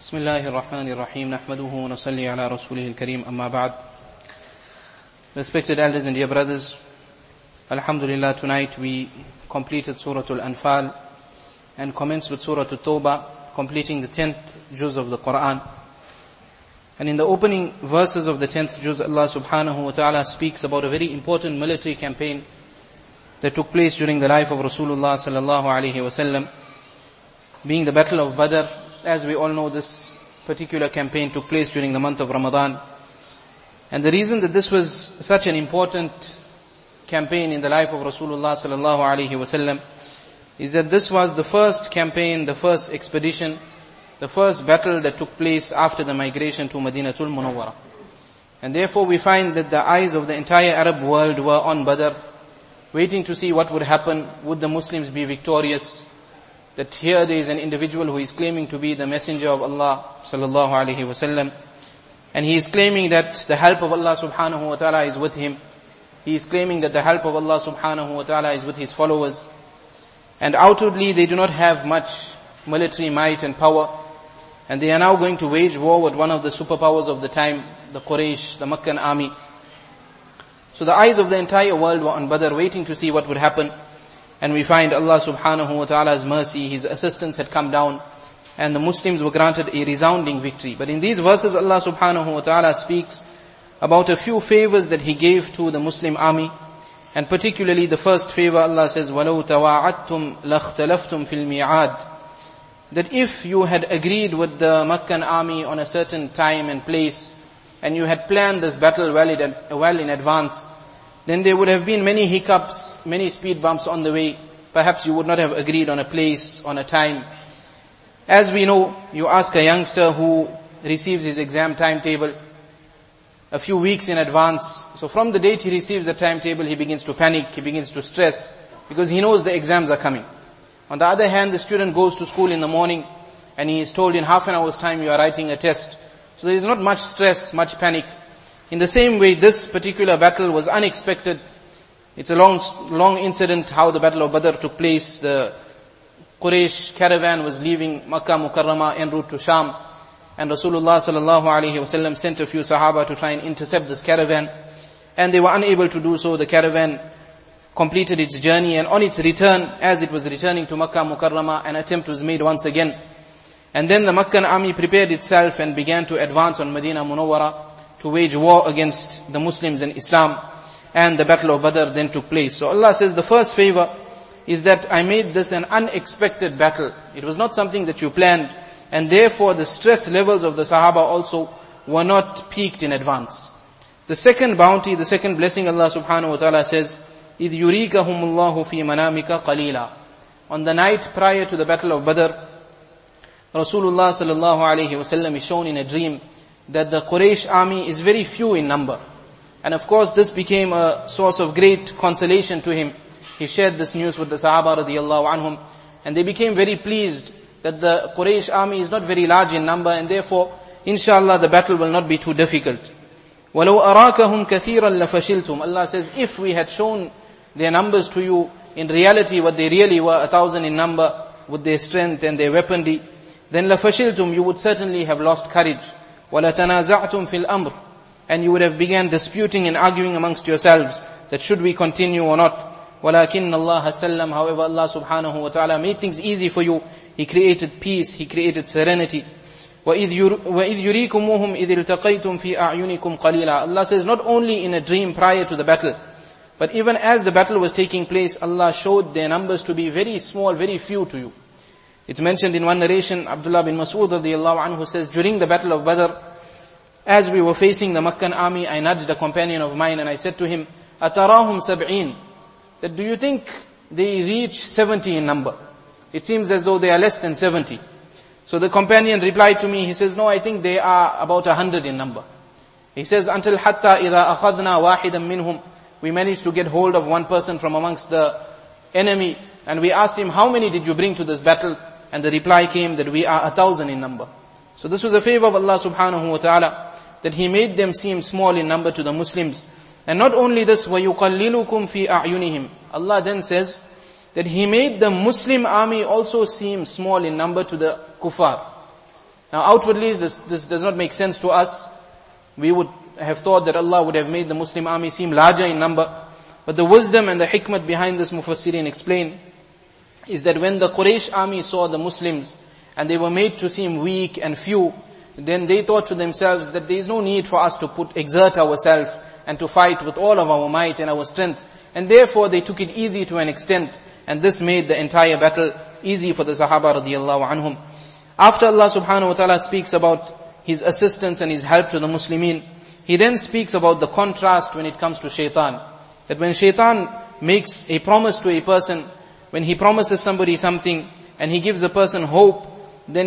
بسم الله الرحمن الرحيم نحمده ونصلي على رسوله الكريم أما بعد. Respected elders and dear brothers, Alhamdulillah, tonight we completed Surah Al-Anfal and commenced with Surah At-Tawbah, completing the 10th juz of the Quran. And in the opening verses of the 10th juz, Allah subhanahu wa ta'ala speaks about a very important military campaign that took place during the life of Rasulullah sallallahu alaihi wasallam, being the Battle of Badr. As we all know, this particular campaign took place during the month of Ramadan. And the reason that this was such an important campaign in the life of Rasulullah sallallahu alaihi wasallam is that this was the first campaign, the first expedition, the first battle that took place after the migration to Madinatul Munawwara. And therefore we find that the eyes of the entire Arab world were on Badr, waiting to see what would happen. Would the Muslims be victorious? That here there is an individual who is claiming to be the messenger of Allah sallallahu alaihi wasallam, and he is claiming that the help of Allah subhanahu wa ta'ala is with him. He is claiming that the help of Allah subhanahu wa ta'ala is with his followers. And outwardly they do not have much military might and power, and they are now going to wage war with one of the superpowers of the time, the Quraysh, the Meccan army. So the eyes of the entire world were on Badr, waiting to see what would happen. And we find Allah subhanahu wa ta'ala's mercy, His assistance had come down, and the Muslims were granted a resounding victory. But in these verses, Allah subhanahu wa ta'ala speaks about a few favors that He gave to the Muslim army. And particularly the first favor, Allah says, وَلَوْ تَوَاعَدْتُمْ لَاخْتَلَفْتُمْ فِي الْمِيعَادِ, that if you had agreed with the Meccan army on a certain time and place, and you had planned this battle well in advance, then there would have been many hiccups, many speed bumps on the way. Perhaps you would not have agreed on a place, on a time. As we know, you ask a youngster who receives his exam timetable a few weeks in advance. So from the date he receives the timetable, he begins to panic, he begins to stress, because he knows the exams are coming. On the other hand, the student goes to school in the morning, and he is told in half an hour's time you are writing a test. So there is not much stress, much panic. In the same way, this particular battle was unexpected. It's a long incident how the Battle of Badr took place. The Quraysh caravan was leaving Makkah Mukarramah en route to Sham, and Rasulullah sallallahu alaihi wasallam sent a few Sahaba to try and intercept this caravan, and they were unable to do so. The caravan completed its journey, and on its return, as it was returning to Makkah Mukarramah, an attempt was made once again. And then the Meccan army prepared itself and began to advance on Medina Munawwara to wage war against the Muslims and Islam, and the Battle of Badr then took place. So Allah says the first favor is that I made this an unexpected battle. It was not something that you planned, and therefore the stress levels of the Sahaba also were not peaked in advance. The second bounty, the second blessing, Allah subhanahu wa ta'ala says, إِذْ يُرِيكَهُمُ اللَّهُ فِي مَنَامِكَ قَلِيلًا. On the night prior to the Battle of Badr, Rasulullah sallallahu alayhi wasallam is shown in a dream that the Quraysh army is very few in number. And of course this became a source of great consolation to him. He shared this news with the Sahaba radiyallahu anhum, and they became very pleased that the Quraysh army is not very large in number, and therefore, inshallah, the battle will not be too difficult. وَلَوْ أَرَاكَهُمْ كَثِيرًا لَفَشِلْتُمْ. Allah says, if we had shown their numbers to you, in reality what they really were, 1,000 in number, with their strength and their weaponry, then لَفَشِلْتُمْ, you would certainly have lost courage. وَلَتَنَازَعْتُمْ فِي الْأَمْرِ, and you would have began disputing and arguing amongst yourselves that should we continue or not. وَلَكِنَّ اللَّهَ سَلَّمْ. However, Allah subhanahu wa ta'ala made things easy for you. He created peace, He created serenity. وَإِذْ يُرِيكُمُوهُمْ إِذِ الْتَقَيْتُمْ فِي أَعْيُنِكُمْ قَلِيلًا. Allah says not only in a dream prior to the battle, but even as the battle was taking place, Allah showed their numbers to be very small, very few to you. It's mentioned in one narration, Abdullah bin Mas'ud radiyallahu anhu says, during the Battle of Badr, as we were facing the Meccan army, I nudged a companion of mine and I said to him, أَتَرَاهُمْ سَبْعِينَ, that do you think they reach 70 in number? It seems as though they are less than 70. So the companion replied to me, he says, no, I think they are about 100 in number. He says, until حَتَّى إِذَا أَخَذْنَا وَاحِدًا مِّنْهُمْ, we managed to get hold of one person from amongst the enemy, and we asked him, how many did you bring to this battle? And the reply came that we are 1,000 in number. So this was a favor of Allah subhanahu wa ta'ala, that He made them seem small in number to the Muslims. And not only this, وَيُقَلِّلُكُمْ فِي أَعْيُنِهِمْ. Allah then says that He made the Muslim army also seem small in number to the kuffar. Now outwardly this does not make sense to us. We would have thought that Allah would have made the Muslim army seem larger in number. But the wisdom and the hikmah behind this Mufassirin explain is that when the Quraysh army saw the Muslims and they were made to seem weak and few, then they thought to themselves that there is no need for us to exert ourselves and to fight with all of our might and our strength. And therefore they took it easy to an extent, and this made the entire battle easy for the Sahaba radiyallahu anhum. After Allah subhanahu wa ta'ala speaks about His assistance and His help to the Muslimin, He then speaks about the contrast when it comes to shaitan. That when shaitan makes a promise to a person, when he promises somebody something and he gives a person hope, then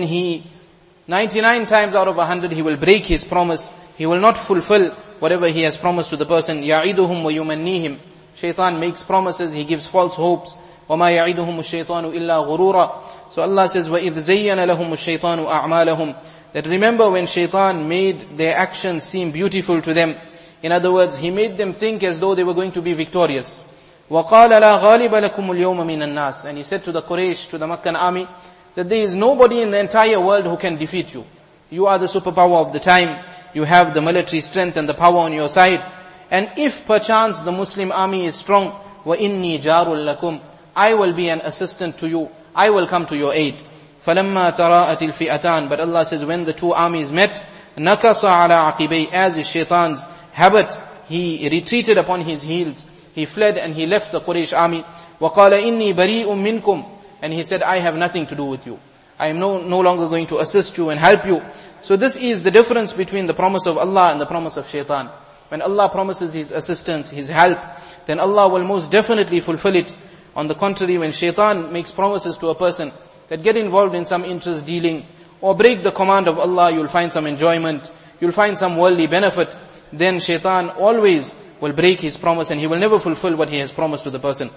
99 times out of 100 he will break his promise. He will not fulfill whatever he has promised to the person. يَعِدُهُمْ وَيُمَنِّيهِمْ. Shaitan makes promises, he gives false hopes. وَمَا يَعِدُهُمُ الشَّيْطَانُ إِلَّا غُرُورًا. So Allah says, وَإِذْ زَيَّنَ لَهُمُ الشَّيْطَانُ أَعْمَالَهُمْ. That remember when shaitan made their actions seem beautiful to them. In other words, he made them think as though they were going to be victorious. وَقَالَ لَا غَالِبَ لَكُمُ الْيَوْمَ مِنَ النَّاسِ. And he said to the Quraysh, to the Meccan army, that there is nobody in the entire world who can defeat you. You are the superpower of the time. You have the military strength and the power on your side. And if perchance the Muslim army is strong, وَإِنِّي جَارٌ لَكُمْ. I will be an assistant to you. I will come to your aid. فَلَمَّا تَرَاءَتِ الْفِئَتَانِ. But Allah says, when the two armies met, نَكَصَ عَلَىٰ عَقِبَيْهِ. As is shaitan's habit, he retreated upon his heels. He fled and he left the Quraysh army. وَقَالَ إِنِّي بَرِيءٌ مِّنْكُمْ. And he said, I have nothing to do with you. I am no longer going to assist you and help you. So this is the difference between the promise of Allah and the promise of shaitan. When Allah promises His assistance, His help, then Allah will most definitely fulfill it. On the contrary, when shaitan makes promises to a person that get involved in some interest dealing or break the command of Allah, you'll find some enjoyment, you'll find some worldly benefit, then shaitan always will break his promise and he will never fulfill what he has promised to the person.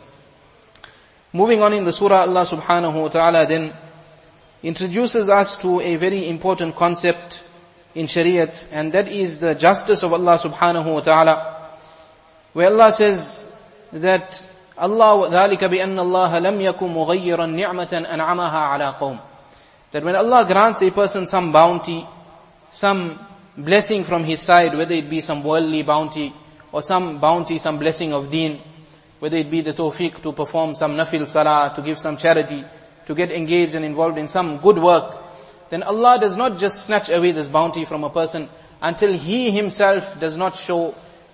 Moving on in the surah, Allah subhanahu wa ta'ala then introduces us to a very important concept in Shariat, and that is the justice of Allah subhanahu wa ta'ala, where Allah says that ذَلِكَ بِأَنَّ اللَّهَ لَمْ يَكُنْ مُغَيِّرًا نِعْمَةً أَنْعَمَهَا عَلَىٰ قَوْمٍ. That when Allah grants a person some bounty, some blessing from His side, whether it be some worldly bounty or some bounty, some blessing of deen, whether it be the tawfiq to perform some nafil salah, to give some charity, to get engaged and involved in some good work, then Allah does not just snatch away this bounty from a person until he himself does not show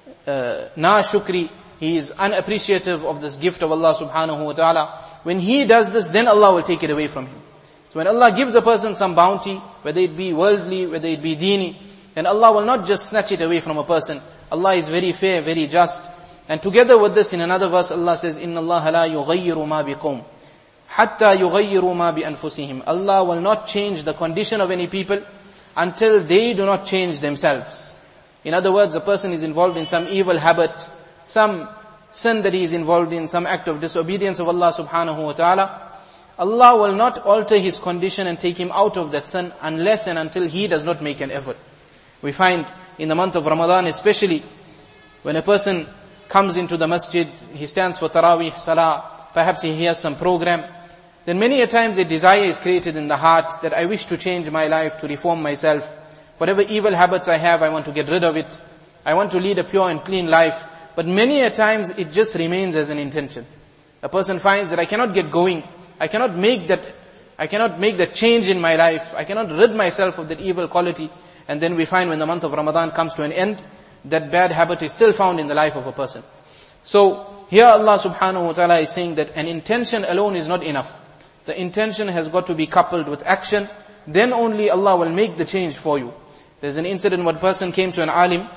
na shukri. He is unappreciative of this gift of Allah subhanahu wa ta'ala. When he does this, then Allah will take it away from him. So when Allah gives a person some bounty, whether it be worldly, whether it be deeni, then Allah will not just snatch it away from a person. Allah is very fair, very just. And together with this, in another verse, Allah says, إِنَّ اللَّهَ لَا يُغَيِّرُ مَا بِقَوْمٍ حَتَّى يُغَيِّرُوا مَا بِأَنفُسِهِمْ. Allah will not change the condition of any people until they do not change themselves. In other words, a person is involved in some evil habit, some sin that he is involved in, some act of disobedience of Allah subhanahu wa ta'ala. Allah will not alter his condition and take him out of that sin unless and until he does not make an effort. We find in the month of Ramadan especially, when a person comes into the masjid, he stands for Taraweeh Salah, perhaps he hears some program, then many a times a desire is created in the heart that I wish to change my life, to reform myself. Whatever evil habits I have, I want to get rid of it. I want to lead a pure and clean life. But many a times it just remains as an intention. A person finds that I cannot get going. I cannot make that change in my life. I cannot rid myself of that evil quality. And then we find when the month of Ramadan comes to an end, that bad habit is still found in the life of a person. So here Allah subhanahu wa ta'ala is saying that an intention alone is not enough. The intention has got to be coupled with action. Then only Allah will make the change for you. There's an incident where a person came to an alim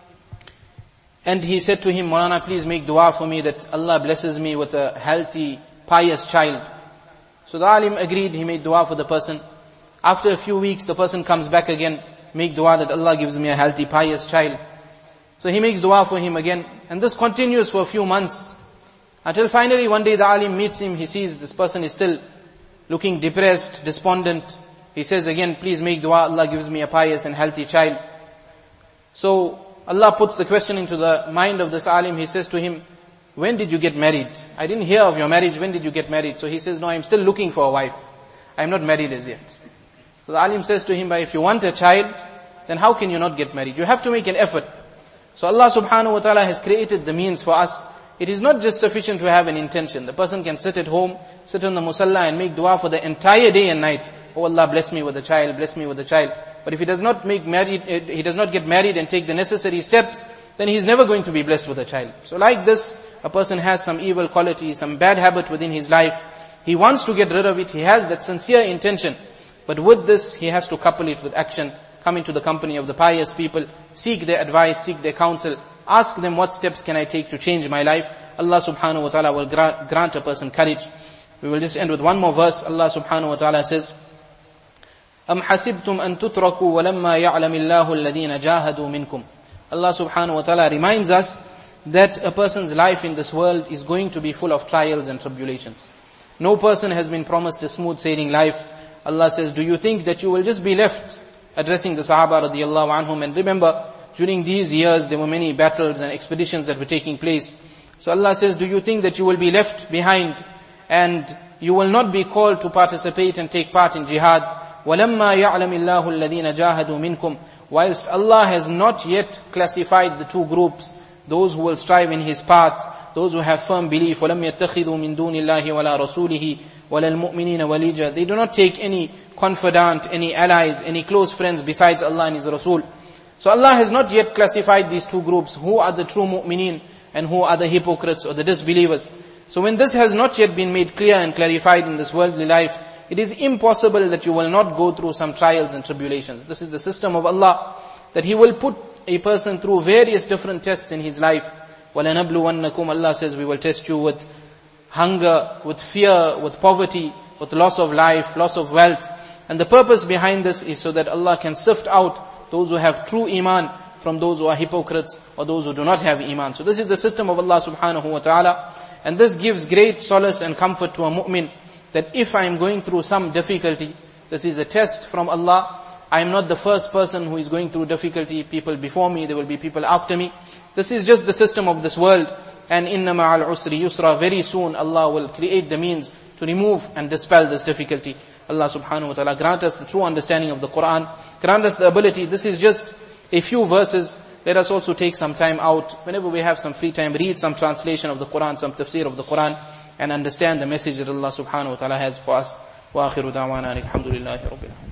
and he said to him, Maulana, please make dua for me that Allah blesses me with a healthy, pious child. So the alim agreed, he made dua for the person. After a few weeks, the person comes back again, make dua that Allah gives me a healthy, pious child. So he makes dua for him again. And this continues for a few months. Until finally one day the alim meets him, he sees this person is still looking depressed, despondent. He says again, please make dua, Allah gives me a pious and healthy child. So Allah puts the question into the mind of this alim. He says to him, when did you get married? I didn't hear of your marriage. When did you get married? So he says, no, I'm still looking for a wife. I'm not married as yet. So So the alim says to him, if you want a child, then how can you not get married? You have to make an effort. So Allah subhanahu wa ta'ala has created the means for us. It is not just sufficient to have an intention. The person can sit at home, sit on the musalla and make dua for the entire day and night. Oh Allah, bless me with a child, bless me with a child. But if he does not get married and take the necessary steps, then he is never going to be blessed with a child. So like this, a person has some evil quality, some bad habit within his life. He wants to get rid of it. He has that sincere intention. But with this, he has to couple it with action. Come into the company of the pious people. Seek their advice, seek their counsel. Ask them, what steps can I take to change my life? Allah subhanahu wa ta'ala will grant a person courage. We will just end with one more verse. Allah subhanahu wa ta'ala says, أَمْ حَسِبْتُمْ أَن تُتْرَكُوا وَلَمَّا يَعْلَمِ اللَّهُ الَّذِينَ جَاهَدُوا مِنْكُمْ. Allah subhanahu wa ta'ala reminds us that a person's life in this world is going to be full of trials and tribulations. No person has been promised a smooth sailing life. Allah says, do you think that you will just be left? Addressing the Sahaba radiyallahu anhum. And remember, during these years there were many battles and expeditions that were taking place. So Allah says, do you think that you will be left behind and you will not be called to participate and take part in jihad? وَلَمَّا يَعْلَمِ اللَّهُ الَّذِينَ جَاهَدُوا مِنْكُمْ. Whilst Allah has not yet classified the two groups, those who will strive in His path, those who have firm belief. وَلَمْ يَتَّخِذُوا مِن دُونِ اللَّهِ وَلَا رَسُولِهِ وَلَا الْمُؤْمِنِينَ وَلِيجًا. They do not take any confidant, any allies, any close friends besides Allah and His Rasul. So Allah has not yet classified these two groups. Who are the true mu'mineen and who are the hypocrites or the disbelievers? So when this has not yet been made clear and clarified in this worldly life, it is impossible that you will not go through some trials and tribulations. This is the system of Allah, that He will put a person through various different tests in his life. وَلَنَبْلُوَنَّكُمْ. Allah says, we will test you with hunger, with fear, with poverty, with loss of life, loss of wealth. And the purpose behind this is so that Allah can sift out those who have true iman from those who are hypocrites or those who do not have iman. So this is the system of Allah subhanahu wa ta'ala. And this gives great solace and comfort to a mu'min, that if I am going through some difficulty, this is a test from Allah. I am not the first person who is going through difficulty. People before me, there will be people after me. This is just the system of this world. And inna ma'al usri yusra. Very soon Allah will create the means to remove and dispel this difficulty. Allah subhanahu wa ta'ala grant us the true understanding of the Quran. Grant us the ability. This is just a few verses. Let us also take some time out. Whenever we have some free time, read some translation of the Quran, some tafsir of the Quran, and understand the message that Allah subhanahu wa ta'ala has for us. Wa akhiru da'wana alhamdulillahi rabbil alamin.